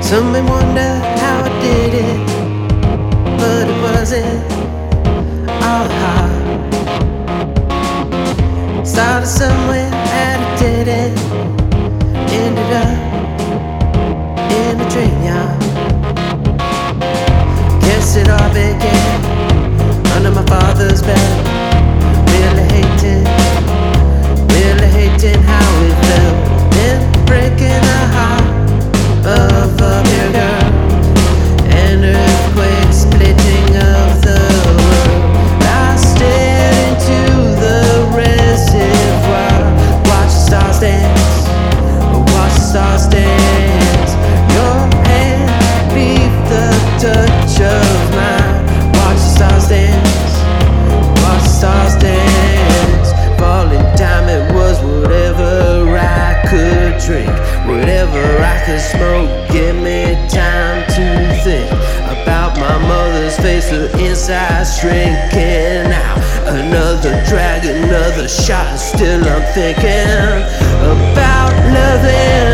Some may wonder how I did it, but it wasn't all hard. Started somewhere and it didn't. Ended up in a train yard. Guess it all began under my father's bed. Really hating how it felt. Then breaking the heart of a pure girl. An earthquake splitting of the world. I stared into the reservoir. Watch the stars dance. Watch the stars dance. Your hand leave the touch of mine. Watch the stars dance. Watch the stars dance. Falling time, it was whatever I could drink, whatever I could smoke. Give me time to think about my mother's face, her inside shrinking out. Another drag, another shot, still I'm thinking about loving